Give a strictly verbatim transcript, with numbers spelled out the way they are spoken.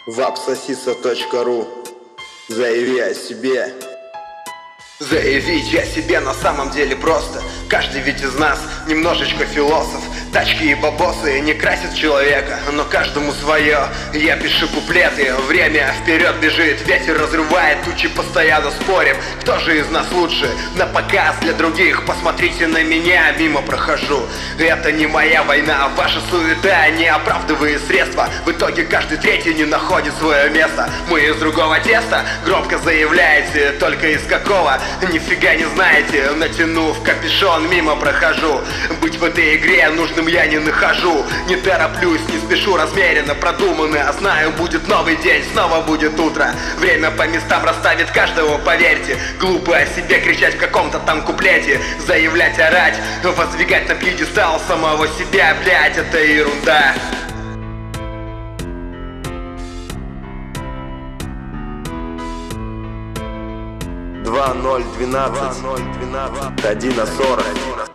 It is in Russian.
вапсосиса точка ру. Заяви о себе. Заявить о себе на самом деле просто. Каждый ведь из нас немножечко философ. Тачки и бабосы не красят человека, но каждому свое. Я пишу куплеты, время вперед бежит, ветер разрывает тучи, постоянно спорим. Кто же из нас лучше? На показ для других, посмотрите на меня, мимо прохожу. Это не моя война, ваша суета не оправдывает средства. В итоге каждый третий не находит свое место. Мы из другого теста, громко заявляете, только из какого? Нифига не знаете, натянув капюшон, мимо прохожу. Быть в этой игре нужным я не нахожу. Не тороплюсь, не спешу, размеренно, продуманно. А знаю, будет новый день, снова будет утро. Время по местам расставит каждого, поверьте. Глупо о себе кричать в каком-то там куплете. Заявлять, орать, воздвигать на пьедестал самого себя, блять, это ерунда. Два ноль двенадцать один на сорок.